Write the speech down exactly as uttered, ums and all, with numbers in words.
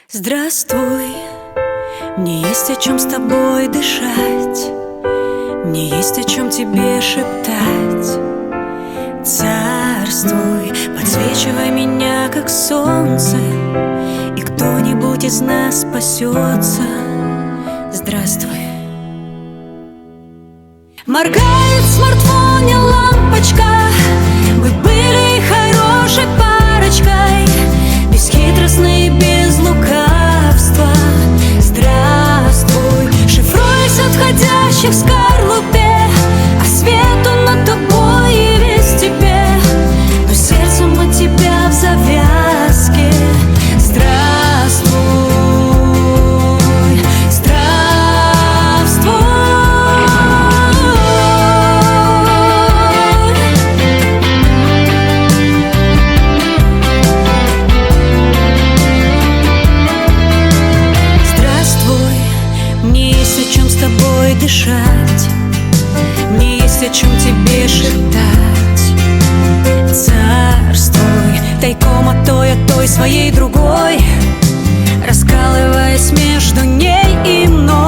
Здравствуй, мне есть о чем с тобой дышать, мне есть о чем тебе шептать. Царствуй, подсвечивай меня, как солнце, и кто-нибудь из нас спасется. Здравствуй. Моргает в смартфоне лампочка, мы были хорошей парочкой, бесхитростной и без лукавства. Здравствуй, шифруясь от входящих в скорлупе, а свету над тобой и весь тебе, но сердцем от тебя в завязке. Здравствуй, здравствуй. Здравствуй, мне есть о чем с тобой дышать, мне есть о чем тебе шептать. Царствуй, тайком от той, от той своей другой, раскалываясь между ней и мной.